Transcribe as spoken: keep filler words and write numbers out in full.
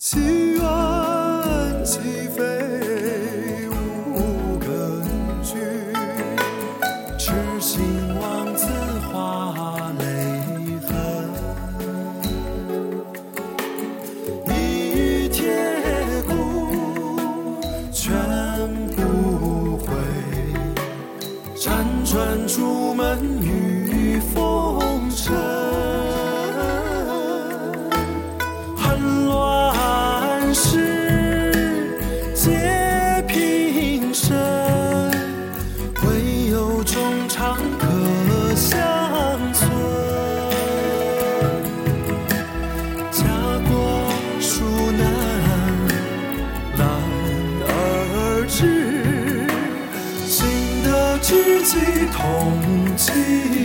祈愿起飞无根据，痴心妄自画泪痕。一铁骨全不回，辗转出门遇风尘。皆平生，唯有衷肠可相存。家国殊难，男儿志，经得知己同情。